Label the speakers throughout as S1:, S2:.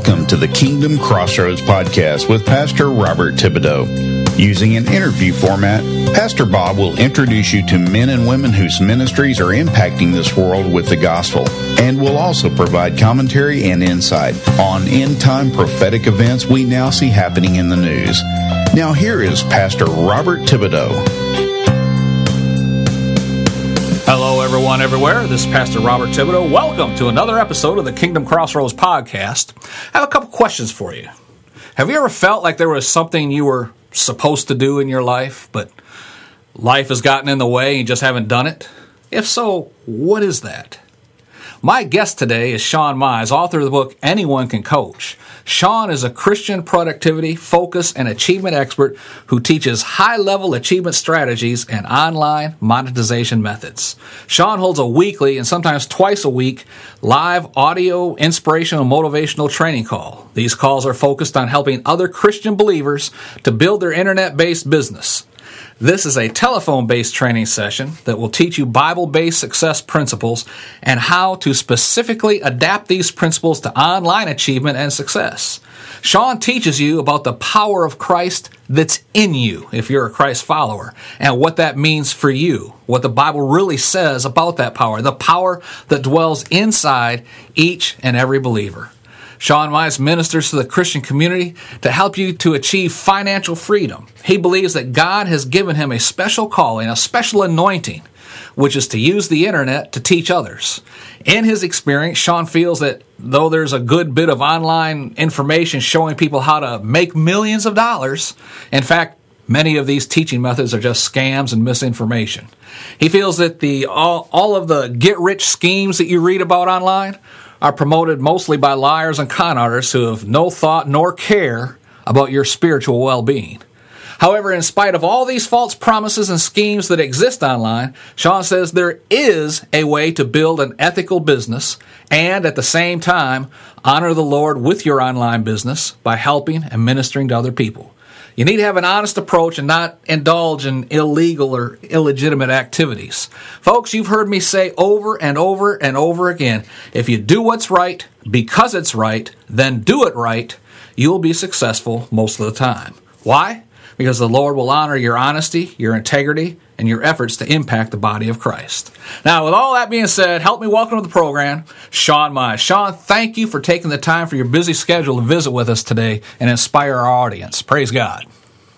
S1: Welcome to the Kingdom Crossroads podcast with Pastor Robert Thibodeau. Using an interview format, Pastor Bob will introduce you to men and women whose ministries are impacting this world with the gospel, and will also provide commentary and insight on end-time prophetic events we now see happening in the news. Now here is Pastor Robert Thibodeau.
S2: Hello, everyone, everywhere. This is Pastor Robert Thibodeau. Welcome to another episode of the Kingdom Crossroads podcast. I have a couple questions for you. Have you ever felt like there was something you were supposed to do in your life, but life has gotten in the way and you just haven't done it? If so, what is that? My guest today is Shawn Mize, author of the book Anyone Can Coach. Shawn is a Christian productivity, focus, and achievement expert who teaches high-level achievement strategies and online monetization methods. Shawn holds a weekly and sometimes twice a week live audio, inspirational, motivational training call. These calls are focused on helping other Christian believers to build their internet-based business. This is a telephone-based training session that will teach you Bible-based success principles and how to specifically adapt these principles to online achievement and success. Shawn teaches you about the power of Christ that's in you, if you're a Christ follower, and what that means for you, what the Bible really says about that power, the power that dwells inside each and every believer. Shawn Mize ministers to the Christian community to help you to achieve financial freedom. He believes that God has given him a special calling, a special anointing, which is to use the internet to teach others. In his experience, Shawn feels that though there's a good bit of online information showing people how to make millions of dollars, in fact, many of these teaching methods are just scams and misinformation. He feels that all of the get-rich schemes that you read about online are promoted mostly by liars and con artists who have no thought nor care about your spiritual well-being. However, in spite of all these false promises and schemes that exist online, Shawn says there is a way to build an ethical business and at the same time honor the Lord with your online business by helping and ministering to other people. You need to have an honest approach and not indulge in illegal or illegitimate activities. Folks, you've heard me say over and over and over again, if you do what's right because it's right, then do it right, you'll be successful most of the time. Why? Because the Lord will honor your honesty, your integrity, and your efforts to impact the body of Christ. Now, with all that being said, help me welcome to the program, Shawn Mize. Shawn, thank you for taking the time for your busy schedule to visit with us today and inspire our audience. Praise God.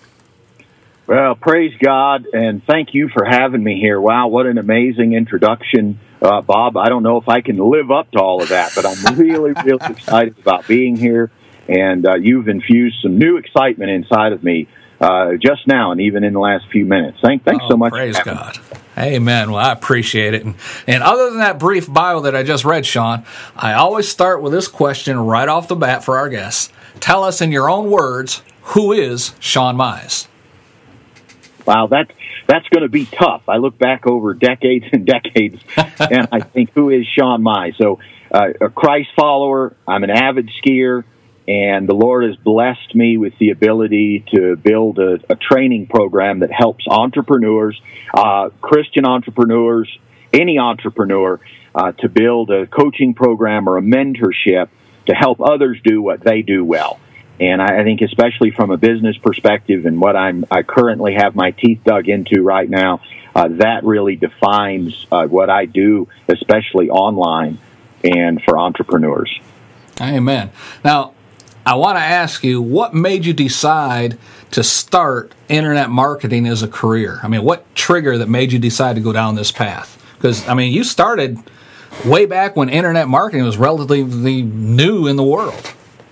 S3: Well, praise God, and thank you for having me here. Wow, what an amazing introduction, Bob. I don't know if I can live up to all of that, but I'm really, really excited about being here, and you've infused some new excitement inside of me just now and even in the last few minutes. Thanks so much.
S2: Praise God. Amen. Well, I appreciate it. And other than that brief bio that I just read, Shawn, I always start with this question right off the bat for our guests. Tell us in your own words, who is Shawn Mize?
S3: Wow, that's going to be tough. I look back over decades and decades, and I think, who is Shawn Mize? So, a Christ follower, I'm an avid skier, and the Lord has blessed me with the ability to build a training program that helps entrepreneurs, Christian entrepreneurs, any entrepreneur, to build a coaching program or a mentorship to help others do what they do well. And I think especially from a business perspective and what I currently have my teeth dug into right now, that really defines what I do, especially online and for entrepreneurs.
S2: Amen. Now, I want to ask you, what made you decide to start internet marketing as a career? I mean, what trigger that made you decide to go down this path? Because, I mean, you started way back when internet marketing was relatively new in the world.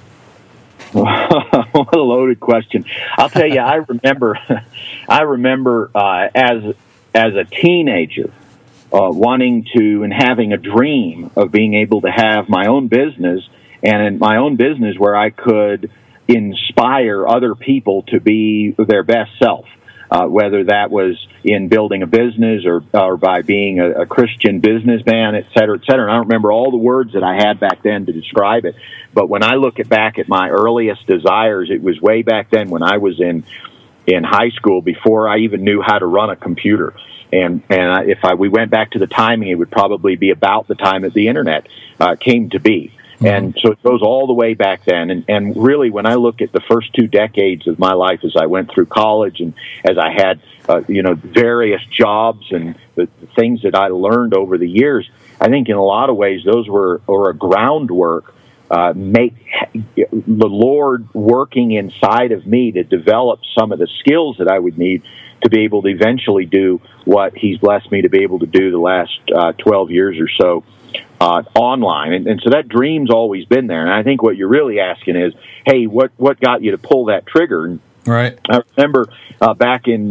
S3: What a loaded question. I'll tell you, I remember as a teenager wanting to and having a dream of being able to have my own business, and in my own business where I could inspire other people to be their best self, whether that was in building a business or by being a Christian businessman, et cetera, et cetera. And I don't remember all the words that I had back then to describe it, but when I look back at my earliest desires, it was way back then when I was in high school, before I even knew how to run a computer. And if we went back to the timing, it would probably be about the time that the internet came to be. And so it goes all the way back then. And really, when I look at the first 2 decades of my life as I went through college and as I had, various jobs and the things that I learned over the years, I think in a lot of ways those were a groundwork, make the Lord working inside of me to develop some of the skills that I would need to be able to eventually do what He's blessed me to be able to do the last 12 years or so. Online. And so that dream's always been there. And I think what you're really asking is, hey, what got you to pull that trigger? And
S2: right.
S3: I remember back in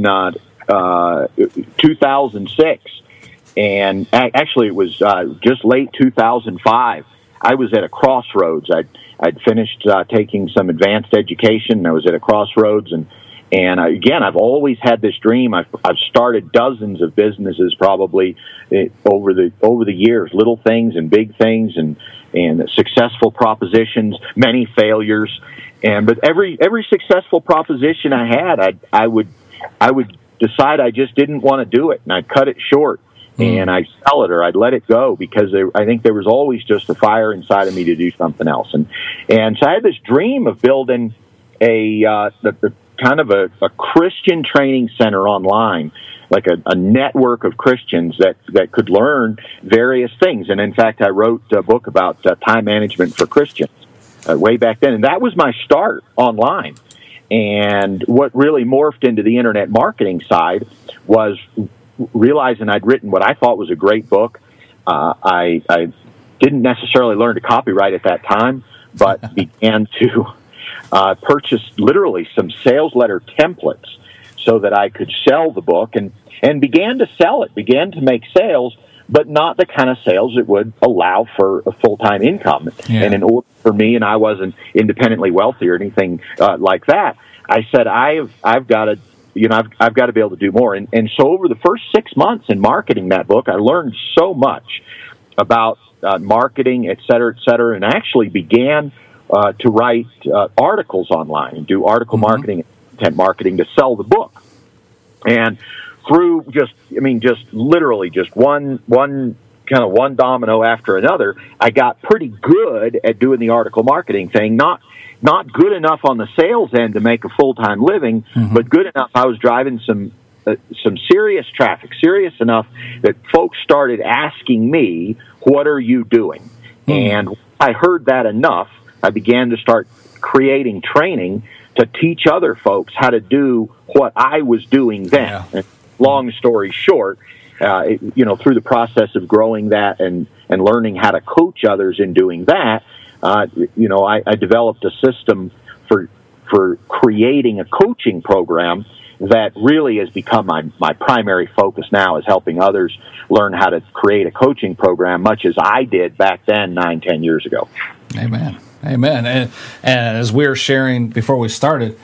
S3: 2006, and actually it was just late 2005, I was at a crossroads. I'd finished taking some advanced education, and I was at a crossroads, and again, I've always had this dream. I've started dozens of businesses probably over the years, little things and big things, and successful propositions, many failures, but every successful proposition I had, I would decide I just didn't want to do it, and I'd cut it short, and I'd sell it or I'd let it go because I think there was always just a fire inside of me to do something else, and so I had this dream of building the kind of a Christian training center online, like a network of Christians that could learn various things. And in fact, I wrote a book about time management for Christians way back then. And that was my start online. And what really morphed into the internet marketing side was realizing I'd written what I thought was a great book. I didn't necessarily learn to copyright at that time, but began to purchased literally some sales letter templates so that I could sell the book and began to sell it, began to make sales, but not the kind of sales that would allow for a full-time income. Yeah. And in order for me, and I wasn't independently wealthy or anything like that, I said, I've got to, I've got to be able to do more. And so over the first 6 months in marketing that book, I learned so much about marketing, et cetera, and actually began to write articles online and do article marketing and content marketing to sell the book. And through just literally one domino after another, I got pretty good at doing the article marketing thing. Not good enough on the sales end to make a full-time living, but good enough. I was driving some serious traffic, serious enough that folks started asking me, "What are you doing?" And I heard that enough. I began to start creating training to teach other folks how to do what I was doing then. Yeah. And long story short, through the process of growing that and learning how to coach others in doing that, I developed a system for creating a coaching program that really has become my primary focus now, is helping others learn how to create a coaching program, much as I did back then 9-10 years ago.
S2: Amen. And as we were sharing before we started,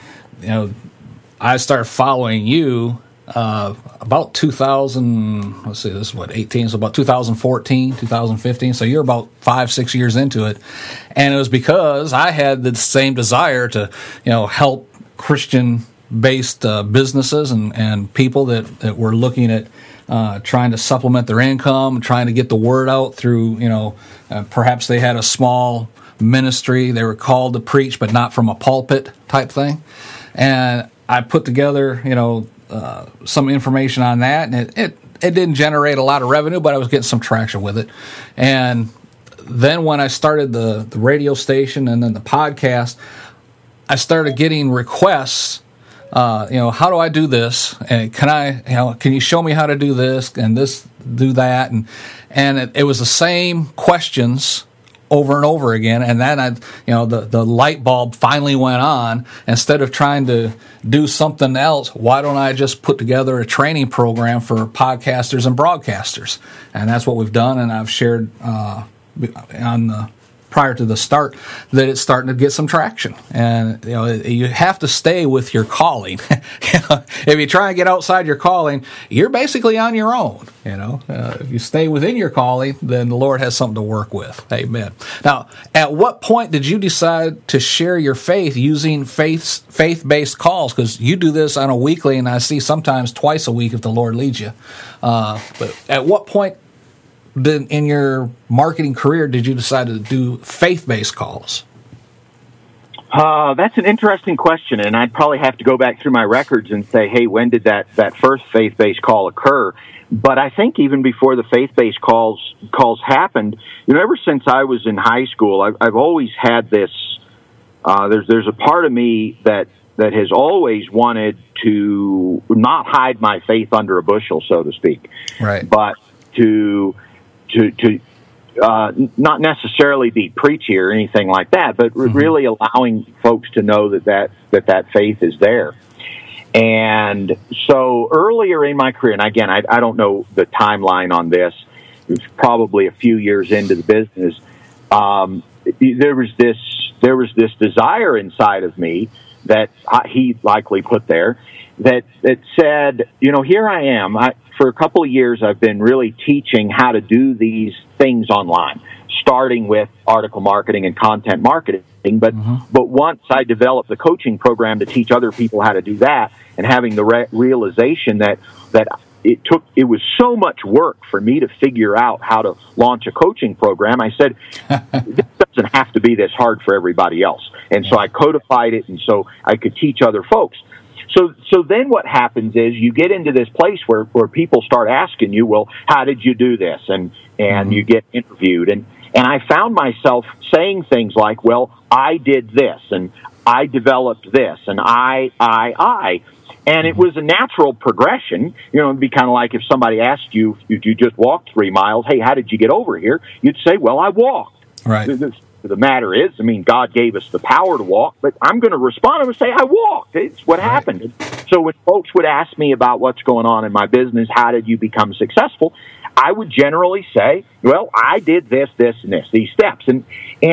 S2: I started following you about 2000. Let's see, this is 18. So about 2014, 2015. So you're about 5-6 years into it, and it was because I had the same desire to, help Christian-based businesses and people that were looking at trying to supplement their income, trying to get the word out through, perhaps they had a small ministry, they were called to preach, but not from a pulpit type thing. And I put together, some information on that, and it didn't generate a lot of revenue, but I was getting some traction with it. And then when I started the radio station and then the podcast, I started getting requests. How do I do this? And can you show me how to do this and do that? And it was the same questions over and over again, and then the light bulb finally went on. Instead of trying to do something else, why don't I just put together a training program for podcasters and broadcasters? And that's what we've done, and I've shared prior to the start that it's starting to get some traction. And you have to stay with your calling. If you try and get outside your calling, you're basically on your own. If you stay within your calling, then the Lord has something to work with. Amen. Now, at what point did you decide to share your faith using faith-based calls? Because you do this on a weekly, and I see sometimes twice a week if the Lord leads you. But at what point then in your marketing career did you decide to do faith-based calls?
S3: That's an interesting question, and I'd probably have to go back through my records and say, hey, when did that first faith-based call occur? But I think even before the faith-based calls happened, ever since I was in high school, I've always had this. There's a part of me that has always wanted to not hide my faith under a bushel, so to speak,
S2: right?
S3: But to not necessarily be preachy or anything like that, but really allowing folks to know that faith is there. And so earlier in my career, and again, I don't know the timeline on this, it was probably a few years into the business, there was this desire inside of me that he likely put there that said, here I am. For a couple of years, I've been really teaching how to do these things online, starting with article marketing and content marketing. But once I developed the coaching program to teach other people how to do that, and having the realization that it was so much work for me to figure out how to launch a coaching program, I said, this doesn't have to be this hard for everybody else. And so I codified it, and so I could teach other folks. So then what happens is you get into this place where people start asking you, well, how did you do this? And you get interviewed. And I found myself saying things like, well, I did this, and I developed this, and I. And it was a natural progression. It'd be kind of like if somebody asked you, if you just walked 3 miles, hey, how did you get over here? You'd say, well, I walked.
S2: Right.
S3: The matter is, God gave us the power to walk, but I'm going to respond and say, I walked. It's what happened. So when folks would ask me about what's going on in my business, how did you become successful? I would generally say, well, I did this, and this, these steps. And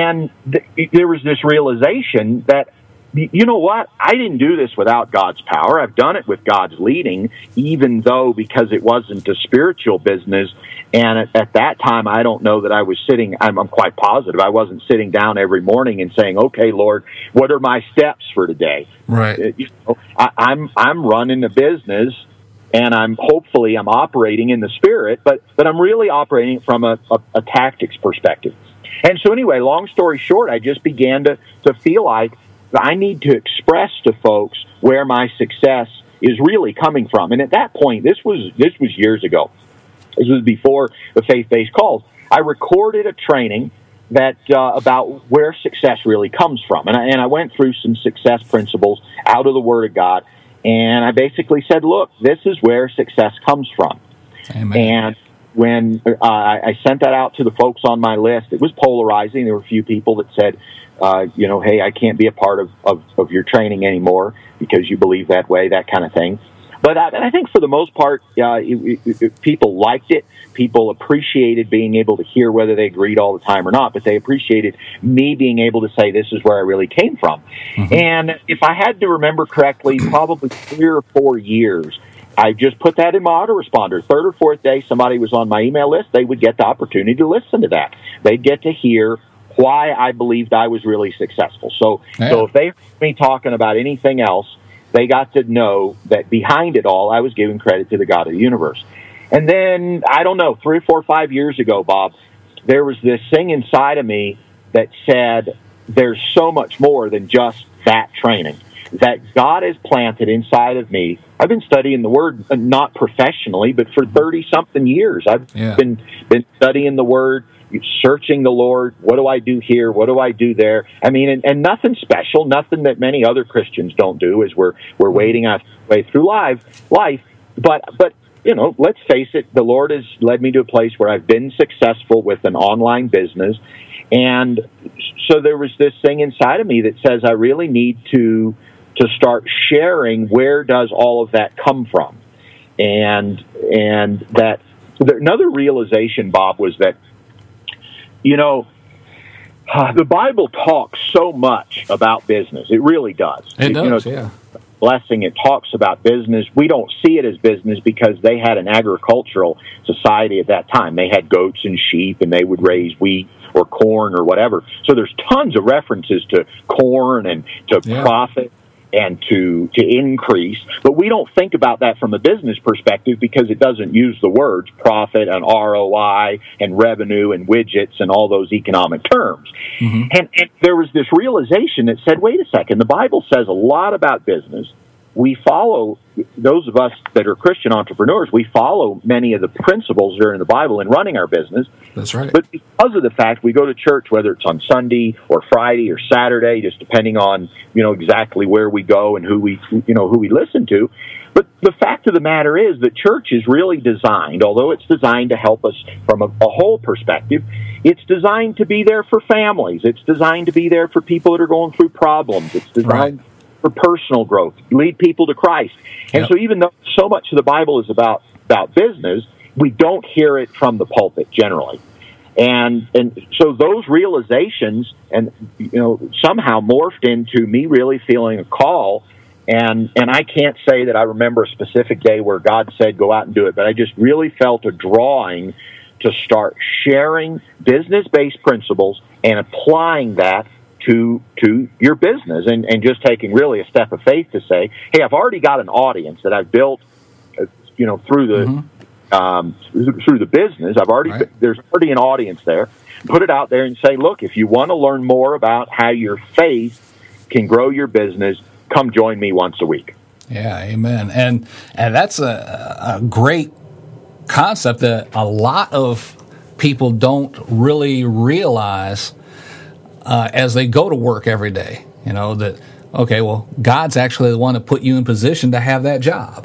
S3: there was this realization that, you know what? I didn't do this without God's power. I've done it with God's leading, even though because it wasn't a spiritual business. And at that time, I don't know that I was sitting, I'm quite positive, I wasn't sitting down every morning and saying, okay, Lord, what are my steps for today?
S2: Right.
S3: I'm running a business, and I'm operating in the Spirit, but I'm really operating from a tactics perspective. And so anyway, long story short, I just began to feel like I need to express to folks where my success is really coming from. And at that point, this was years ago. This was before the faith-based calls. I recorded a training that about where success really comes from, and I went through some success principles out of the Word of God, and I basically said, "Look, this is where success comes from."
S2: Amen.
S3: And when I sent that out to the folks on my list, it was polarizing. There were a few people that said, hey, I can't be a part of your training anymore because you believe that way, that kind of thing. But I think for the most part, people liked it. People appreciated being able to hear, whether they agreed all the time or not, but they appreciated me being able to say, this is where I really came from. Mm-hmm. And if I had to remember correctly, probably 3 or 4 years, I just put that in my autoresponder. 3rd or 4th day, somebody was on my email list, they would get the opportunity to listen to that. They'd get to hear why I believed I was really successful. So if they heard me talking about anything else, they got to know that behind it all, I was giving credit to the God of the universe. And then, I don't know, 3 or 4 or 5 years ago, Bob, there was this thing inside of me that said, there's so much more than just that training that God has planted inside of me. I've been studying the Word, not professionally, but for 30-something years. I've been studying the Word, searching the Lord. What do I do here? What do I do there? I mean, and nothing special, nothing that many other Christians don't do as we're wading our way through life. But let's face it, the Lord has led me to a place where I've been successful with an online business. And so there was this thing inside of me that says I really need to start sharing where does all of that come from. And that another realization, Bob, was that the Bible talks so much about business. It really does.
S2: It does, yeah.
S3: Blessing, it talks about business. We don't see it as business because they had an agricultural society at that time. They had goats and sheep, and they would raise wheat or corn or whatever. So there's tons of references to corn and to profit. and to increase. But we don't think about that from a business perspective because it doesn't use the words profit and ROI and revenue and widgets and all those economic terms. Mm-hmm. And there was this realization that said, wait a second, the Bible says a lot about business. We follow, those of us that are Christian entrepreneurs, we follow many of the principles that are in the Bible in running our business.
S2: That's right.
S3: But because of the fact we go to church, whether it's on Sunday or Friday or Saturday, just depending on, exactly where we go and who we listen to. But the fact of the matter is that church is really designed, although it's designed to help us from a whole perspective, it's designed to be there for families. It's designed to be there for people that are going through problems. It's designed for personal growth, lead people to Christ. And so even though so much of the Bible is about business, we don't hear it from the pulpit generally. And so those realizations and somehow morphed into me really feeling a call. And I can't say that I remember a specific day where God said, go out and do it, but I just really felt a drawing to start sharing business-based principles and applying that to your business and just taking really a step of faith to say, hey, I've already got an audience that I've built, through the through the business. There's already an audience there. Put it out there and say, look, if you want to learn more about how your faith can grow your business, come join me once a week.
S2: Yeah, amen. And that's a great concept that a lot of people don't really realize as they go to work every day. That God's actually the one that put you in position to have that job.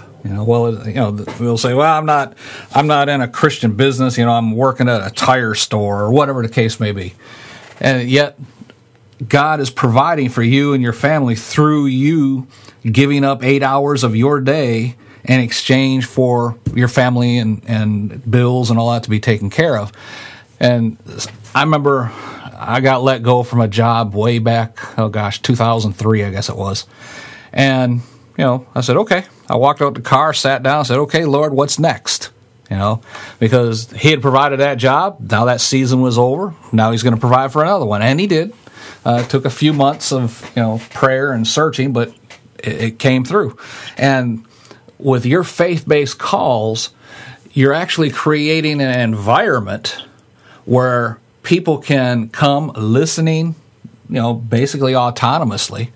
S2: We'll say, well, I'm not in a Christian business. I'm working at a tire store or whatever the case may be, and yet God is providing for you and your family through you giving up 8 hours of your day in exchange for your family and bills and all that to be taken care of. And I remember I got let go from a job way back, 2003, I guess it was. And, I said, okay. I walked out the car, sat down, and said, okay, Lord, what's next? Because he had provided that job. Now that season was over. Now he's going to provide for another one. And he did. It took a few months of, prayer and searching, but it came through. And with your faith-based calls, you're actually creating an environment where people can come listening, basically autonomously,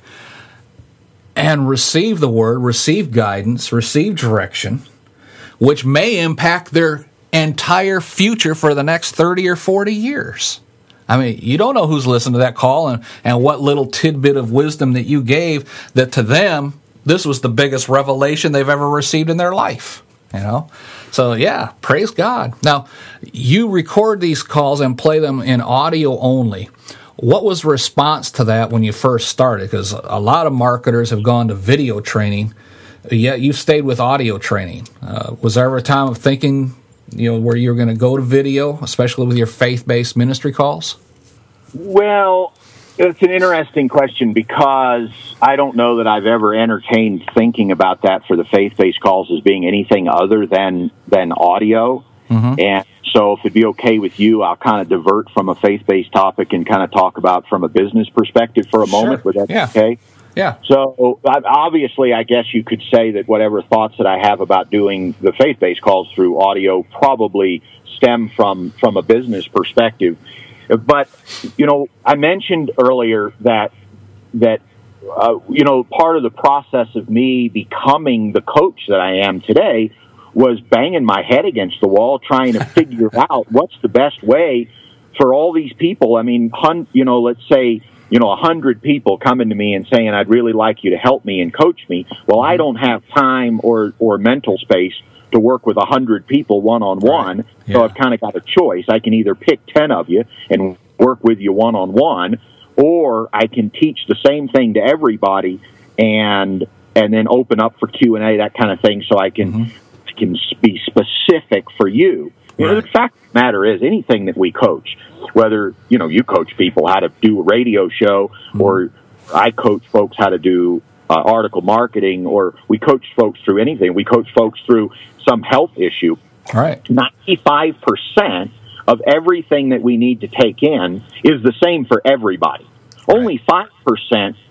S2: and receive the word, receive guidance, receive direction, which may impact their entire future for the next 30 or 40 years. I mean, you don't know who's listening to that call and what little tidbit of wisdom that you gave that to them, this was the biggest revelation they've ever received in their life, So, yeah, praise God. Now, you record these calls and play them in audio only. What was the response to that when you first started? Because a lot of marketers have gone to video training, yet you stayed with audio training. Was there ever a time of thinking, where you were going to go to video, especially with your faith-based ministry calls?
S3: Well, it's an interesting question because I don't know that I've ever entertained thinking about that for the faith-based calls as being anything other than audio. Mm-hmm. And so if it'd be okay with you, I'll kind of divert from a faith-based topic and kind of talk about from a business perspective for a moment. Would that be okay?
S2: Yeah.
S3: So obviously, I guess you could say that whatever thoughts that I have about doing the faith-based calls through audio probably stem from a business perspective. But, I mentioned earlier that part of the process of me becoming the coach that I am today was banging my head against the wall trying to figure out what's the best way for all these people. I mean, let's say, 100 people coming to me and saying, I'd really like you to help me and coach me. Well, I don't have time or mental space to work with 100 people one-on-one. Right. Yeah. So I've kind of got a choice. I can either pick 10 of you and work with you one-on-one, or I can teach the same thing to everybody and then open up for Q&A, that kind of thing, so I can be specific for you. Right. The fact of the matter is, anything that we coach, whether, you coach people how to do a radio show, or I coach folks how to do article marketing, or we coach folks through anything. We coach folks through some health issue.
S2: All right.
S3: 95% of everything that we need to take in is the same for everybody. Right. Only 5%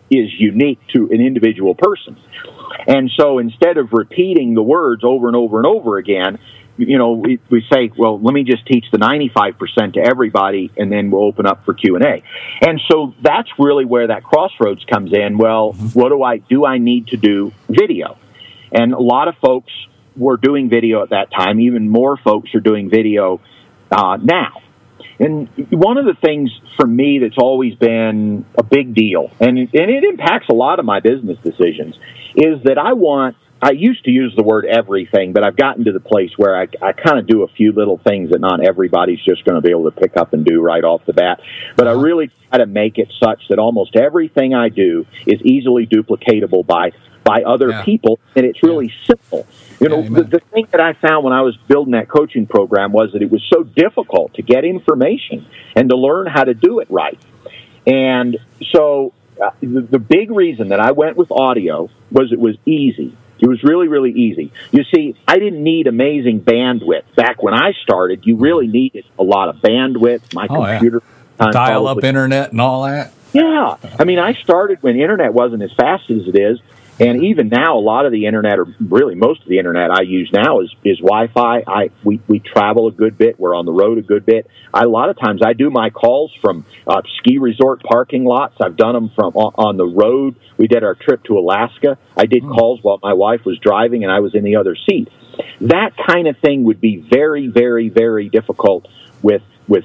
S3: is unique to an individual person. And so instead of repeating the words over and over and over again, we say, well, let me just teach the 95% to everybody, and then we'll open up for Q&A. And so that's really where that crossroads comes in. Well, what do I need to do video? And a lot of folks were doing video at that time. Even more folks are doing video now. And one of the things for me that's always been a big deal, and it impacts a lot of my business decisions, is that I used to use the word everything, but I've gotten to the place where I kind of do a few little things that not everybody's just going to be able to pick up and do right off the bat. But I really try to make it such that almost everything I do is easily duplicatable by other people, and it's really simple. The thing that I found when I was building that coaching program was that it was so difficult to get information and to learn how to do it right. And so the big reason that I went with audio was it was easy. It was really, really easy. You see, I didn't need amazing bandwidth. Back when I started, you really needed a lot of bandwidth. My computer...
S2: Dial-up internet and all that?
S3: Yeah. I mean, I started when internet wasn't as fast as it is. And even now, a lot of the internet, or really most of the internet I use now is Wi-Fi. We travel a good bit. We're on the road a good bit. A lot of times I do my calls from ski resort parking lots. I've done them from on the road. We did our trip to Alaska. I did calls while my wife was driving and I was in the other seat. That kind of thing would be very, very, very difficult with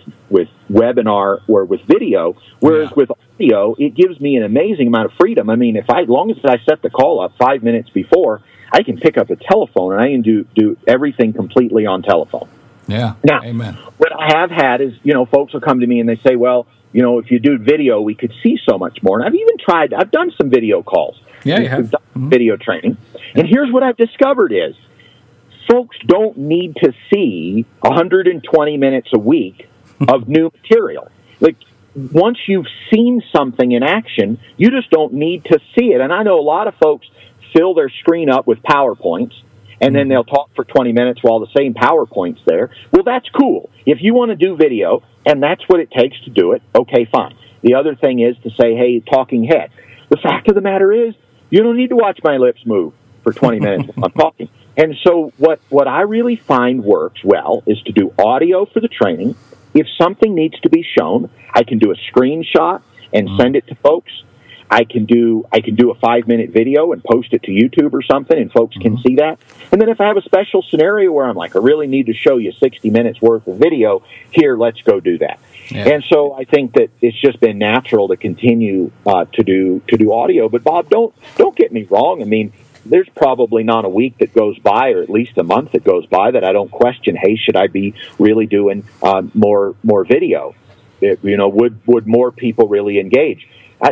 S3: webinar or with video, whereas with audio, it gives me an amazing amount of freedom. I mean, as long as I set the call up 5 minutes before, I can pick up a telephone and I can do everything completely on telephone.
S2: Yeah.
S3: Now,
S2: amen.
S3: What I have had is, folks will come to me and they say, well, if you do video, we could see so much more. And I've done some video calls.
S2: Yeah, you have.
S3: We've done video training. And here's what I've discovered is, folks don't need to see 120 minutes a week of new material. Like, once you've seen something in action, you just don't need to see it. And I know a lot of folks fill their screen up with PowerPoints, and then they'll talk for 20 minutes while the same PowerPoint's there. Well, that's cool. If you want to do video, and that's what it takes to do it, okay, fine. The other thing is to say, hey, talking head. The fact of the matter is, you don't need to watch my lips move for 20 minutes while I'm talking. And so what I really find works well is to do audio for the training. If something needs to be shown, I can do a screenshot and send it to folks. I can do a 5-minute video and post it to YouTube or something, and folks can see that. And then if I have a special scenario where I'm like, I really need to show you 60 minutes worth of video, here, let's go do that. Yeah. And so I think that it's just been natural to continue to do audio. But Bob, don't get me wrong. I mean, there's probably not a week that goes by, or at least a month that goes by, that I don't question, hey, should I be really doing more video? Would more people really engage?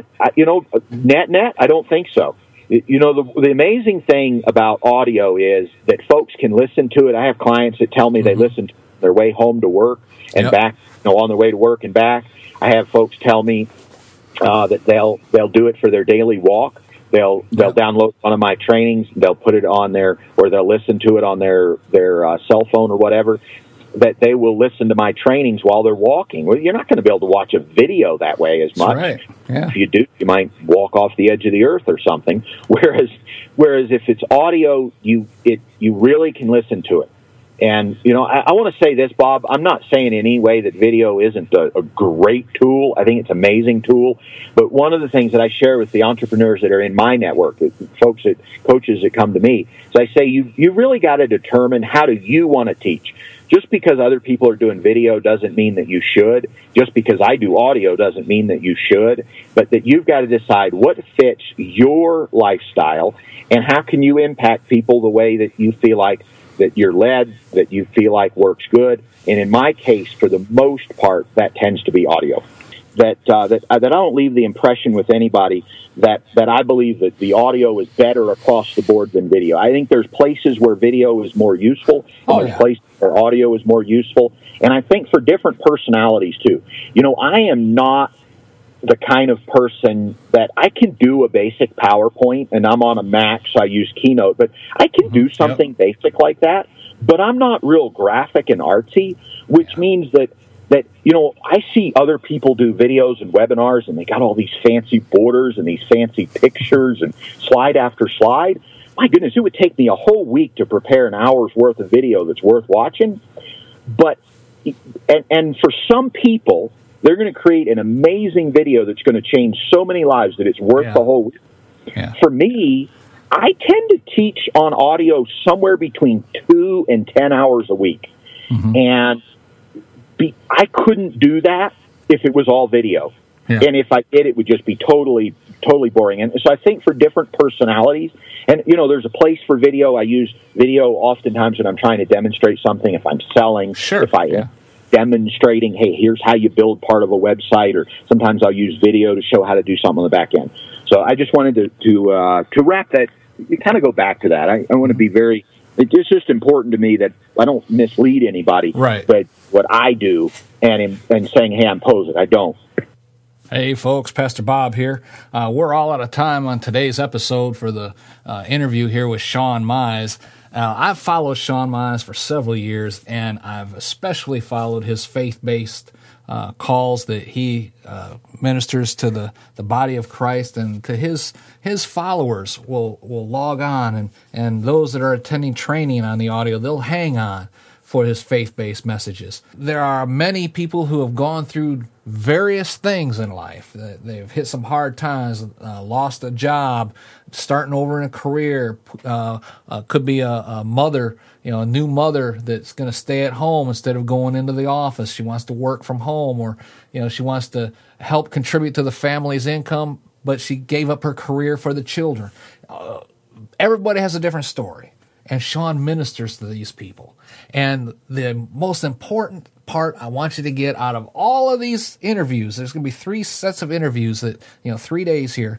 S3: Net, I don't think so. The amazing thing about audio is that folks can listen to it. I have clients that tell me they listen to their way home to work and back, on their way to work and back. I have folks tell me that they'll do it for their daily walk. They'll download one of my trainings, they'll put it on or they'll listen to it on their cell phone or whatever, that they will listen to my trainings while they're walking. Well, you're not going to be able to watch a video that way as much.
S2: That's right. Yeah.
S3: If you do, you might walk off the edge of the earth or something. Whereas if it's audio, you really can listen to it. And, I want to say this, Bob, I'm not saying in any way that video isn't a great tool. I think it's an amazing tool. But one of the things that I share with the entrepreneurs that are in my network, coaches that come to me, is I say, you really got to determine how do you want to teach. Just because other people are doing video doesn't mean that you should. Just because I do audio doesn't mean that you should. But that you've got to decide what fits your lifestyle and how can you impact people the way that you feel like that you're led, that you feel like works good. And in my case, for the most part, that tends to be audio. That I don't leave the impression with anybody that I believe that the audio is better across the board than video. I think there's places where video is more useful, and there's places where audio is more useful. And I think for different personalities, too. I am not the kind of person that I can do a basic PowerPoint, and I'm on a Mac, so I use Keynote, but I can do something basic like that, but I'm not real graphic and artsy, which means that that, I see other people do videos and webinars, and they got all these fancy borders and these fancy pictures and slide after slide. My goodness, it would take me a whole week to prepare an hour's worth of video that's worth watching. But, and for some people, they're going to create an amazing video that's going to change so many lives that it's worth the whole week.
S2: Yeah.
S3: For me, I tend to teach on audio somewhere between 2 and 10 hours a week. Mm-hmm. And I couldn't do that if it was all video. Yeah. And if I did, it would just be totally boring. And so I think for different personalities, and, there's a place for video. I use video oftentimes when I'm trying to demonstrate something, if I'm selling, if I am demonstrating, hey, here's how you build part of a website, or sometimes I'll use video to show how to do something on the back end. So I just wanted to wrap that, you kind of go back to that. I want to be it's just important to me that I don't mislead anybody.
S2: Right.
S3: But what I do and saying, hey, I'm posing, I don't.
S2: Hey, folks, Pastor Bob here. We're all out of time on today's episode for the interview here with Sean Mize. I've followed Sean Mize for several years, and I've especially followed his faith-based calls that he ministers to the body of Christ, and to his followers will log on, and those that are attending training on the audio, they'll hang on for his faith-based messages. There are many people who have gone through various things in life. They've hit some hard times, lost a job, starting over in a career. Could be a mother, a new mother that's going to stay at home instead of going into the office. She wants to work from home, or she wants to help contribute to the family's income, but she gave up her career for the children. Everybody has a different story, and Sean ministers to these people. And the most important part I want you to get out of all of these interviews, there's going to be 3 sets of interviews that, 3 days here,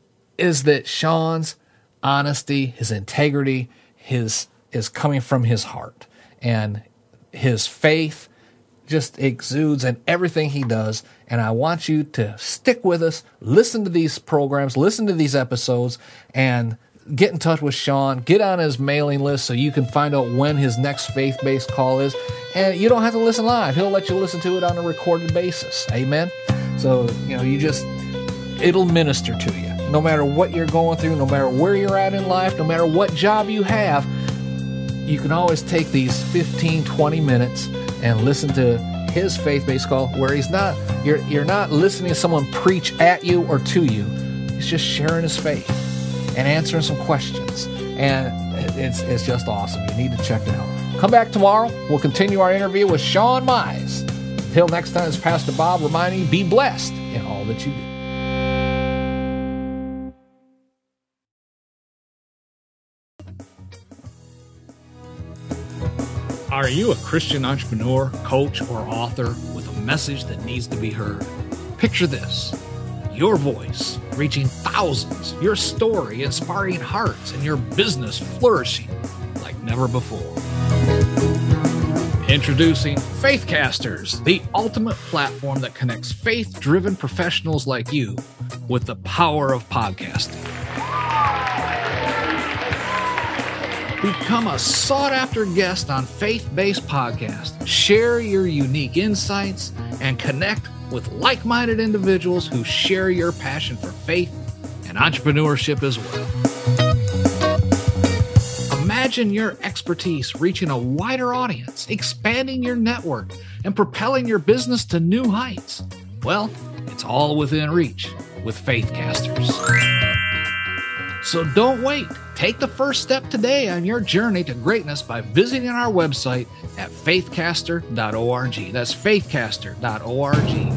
S2: is that Sean's honesty, his integrity, is coming from his heart. And his faith just exudes in everything he does. And I want you to stick with us, listen to these programs, listen to these episodes, and get in touch with Sean. Get on his mailing list so you can find out when his next faith-based call is. And you don't have to listen live. He'll let you listen to it on a recorded basis. Amen? So, it'll minister to you. No matter what you're going through, no matter where you're at in life, no matter what job you have, you can always take these 15, 20 minutes and listen to his faith-based call, where you're not listening to someone preach at you or to you. He's just sharing his faith and answering some questions. And it's just awesome. You need to check it out. Come back tomorrow. We'll continue our interview with Sean Mize. Until next time, it's Pastor Bob reminding you, be blessed in all that you do. Are you a Christian entrepreneur, coach, or author with a message that needs to be heard? Picture this. Your voice reaching thousands, your story inspiring hearts, and your business flourishing like never before. Introducing Faithcasters, the ultimate platform that connects faith-driven professionals like you with the power of podcasting. Become a sought-after guest on Faith-Based Podcast. Share your unique insights and connect with like-minded individuals who share your passion for faith and entrepreneurship as well. Imagine your expertise reaching a wider audience, expanding your network, and propelling your business to new heights. Well, it's all within reach with Faithcasters. So don't wait. Take the first step today on your journey to greatness by visiting our website at faithcaster.org. That's faithcaster.org.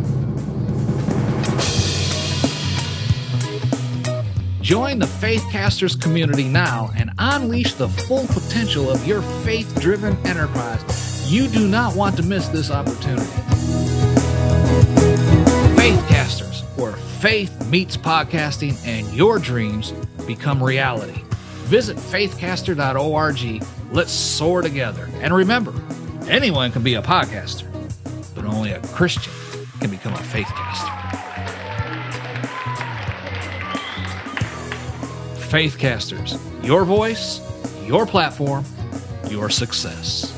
S2: Join the Faithcasters community now and unleash the full potential of your faith-driven enterprise. You do not want to miss this opportunity. Faithcasters, where faith meets podcasting and your dreams become reality. Visit faithcaster.org. Let's soar together. And remember, anyone can be a podcaster, but only a Christian can become a faithcaster. Faithcasters, your voice, your platform, your success.